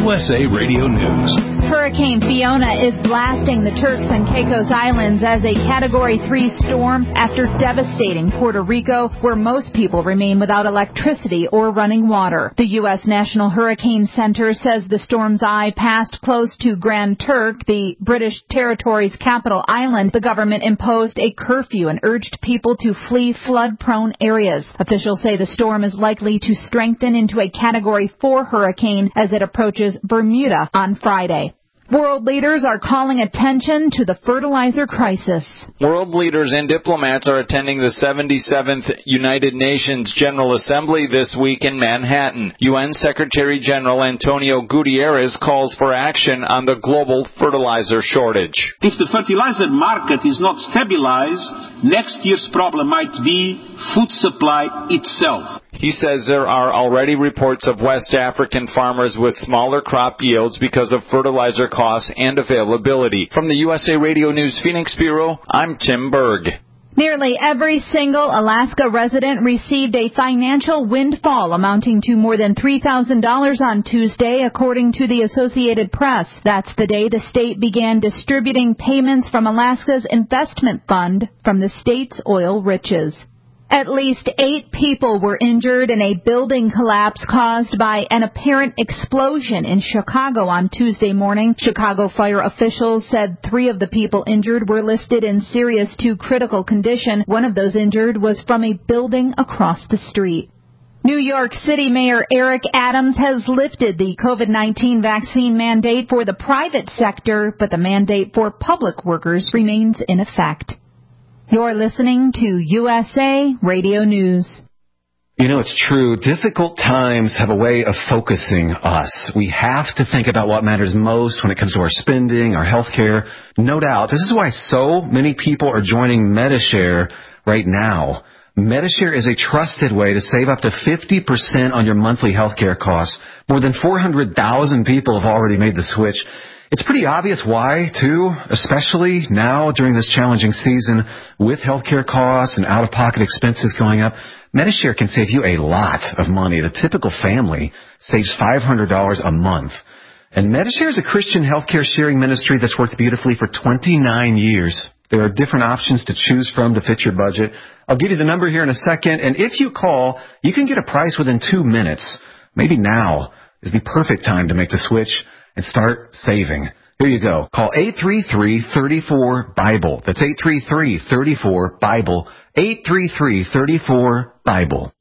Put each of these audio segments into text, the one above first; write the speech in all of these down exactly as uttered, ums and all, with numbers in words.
U S A Radio News. Hurricane Fiona is blasting the Turks and Caicos Islands as a Category three storm after devastating Puerto Rico, where most people remain without electricity or running water. The U S National Hurricane Center says the storm's eye passed close to Grand Turk, the British territory's capital island. The government imposed a curfew and urged people to flee flood-prone areas. Officials say the storm is likely to strengthen into a Category four hurricane as it approaches Bermuda on Friday. World leaders are calling attention to the fertilizer crisis. World leaders and diplomats are attending the seventy-seventh United Nations General Assembly this week in Manhattan. U N Secretary General Antonio Guterres calls for action on the global fertilizer shortage. If the fertilizer market is not stabilized, next year's problem might be food supply itself. He says there are already reports of West African farmers with smaller crop yields because of fertilizer costs and availability. From the U S A Radio News Phoenix Bureau, I'm Tim Berg. Nearly every single Alaska resident received a financial windfall amounting to more than three thousand dollars on Tuesday, according to the Associated Press. That's the day the state began distributing payments from Alaska's investment fund from the state's oil riches. At least eight people were injured in a building collapse caused by an apparent explosion in Chicago on Tuesday morning. Chicago fire officials said three of the people injured were listed in serious to critical condition. One of those injured was from a building across the street. New York City Mayor Eric Adams has lifted the COVID nineteen vaccine mandate for the private sector, but the mandate for public workers remains in effect. You're listening to U S A Radio News. You know, it's true. Difficult times have a way of focusing us. We have to think about what matters most when it comes to our spending, our health care. No doubt. This is why so many people are joining Medi-Share right now. Medi-Share is a trusted way to save up to fifty percent on your monthly health care costs. More than four hundred thousand people have already made the switch. It's pretty obvious why, too, especially now during this challenging season with healthcare costs and out-of-pocket expenses going up. Medi-Share can save you a lot of money. The typical family saves five hundred dollars a month. And Medi-Share is a Christian healthcare sharing ministry that's worked beautifully for twenty-nine years. There are different options to choose from to fit your budget. I'll give you the number here in a second, and if you call, you can get a price within two minutes. Maybe now is the perfect time to make the switch and start saving. Here you go. Call eight three three, three four, BIBLE. That's eight three three, three four, BIBLE. eight three three, three four, BIBLE.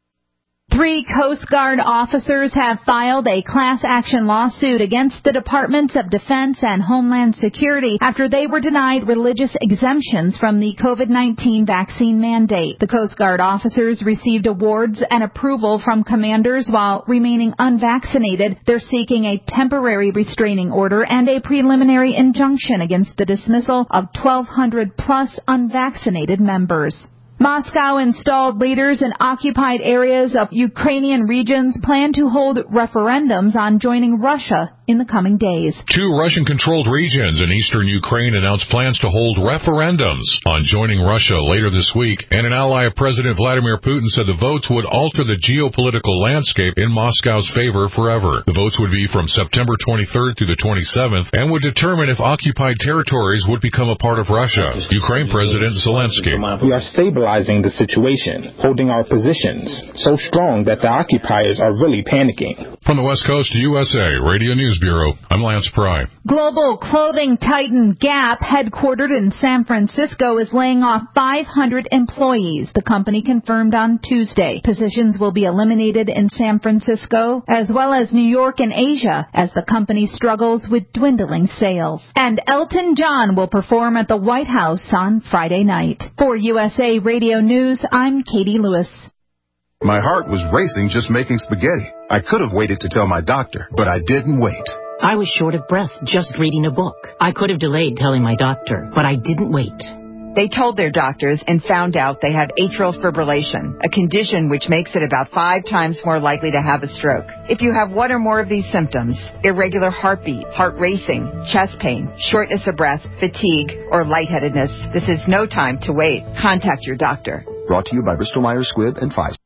Three Coast Guard officers have filed a class action lawsuit against the Departments of Defense and Homeland Security after they were denied religious exemptions from the COVID nineteen vaccine mandate. The Coast Guard officers received awards and approval from commanders while remaining unvaccinated. They're seeking a temporary restraining order and a preliminary injunction against the dismissal of twelve hundred plus unvaccinated members. Moscow installed leaders in occupied areas of Ukrainian regions plan to hold referendums on joining Russia in the coming days. Two Russian-controlled regions in eastern Ukraine announced plans to hold referendums on joining Russia later this week, and an ally of President Vladimir Putin said the votes would alter the geopolitical landscape in Moscow's favor forever. The votes would be from September twenty-third through the twenty-seventh and would determine if occupied territories would become a part of Russia. Ukraine President Zelensky. We are stabilizing the situation, holding our positions so strong that the occupiers are really panicking. From the West Coast U S A Radio News Bureau, I'm Lance Pry. Global clothing titan Gap, headquartered in San Francisco, is laying off five hundred employees, the company confirmed on Tuesday. Positions will be eliminated in San Francisco as well as New York and Asia as the company struggles with dwindling sales. And Elton John will perform at the White House on Friday night. For U S A Radio News, I'm Katie Lewis. My heart was racing just making spaghetti. I could have waited to tell my doctor, but I didn't wait. I was short of breath just reading a book. I could have delayed telling my doctor, but I didn't wait. They told their doctors and found out they have atrial fibrillation, a condition which makes it about five times more likely to have a stroke. If you have one or more of these symptoms, irregular heartbeat, heart racing, chest pain, shortness of breath, fatigue, or lightheadedness, this is no time to wait. Contact your doctor. Brought to you by Bristol Myers Squibb and Pfizer.